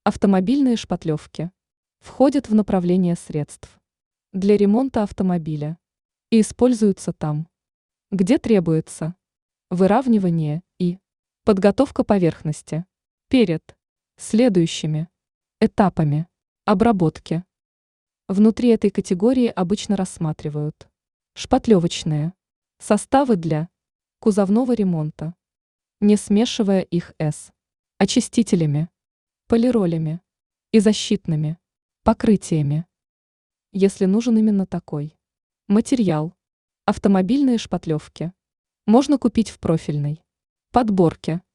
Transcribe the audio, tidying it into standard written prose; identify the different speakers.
Speaker 1: Автомобильные шпатлевки входят в направление средств для ремонта автомобиля и используются там, где требуется выравнивание и подготовка поверхности перед следующими этапами обработки. Внутри этой категории обычно рассматривают шпатлевочные составы для кузовного ремонта, не смешивая их с очистителями, полиролями и защитными покрытиями. Если нужен именно такой материал, автомобильные шпатлевки можно купить в профильной подборке.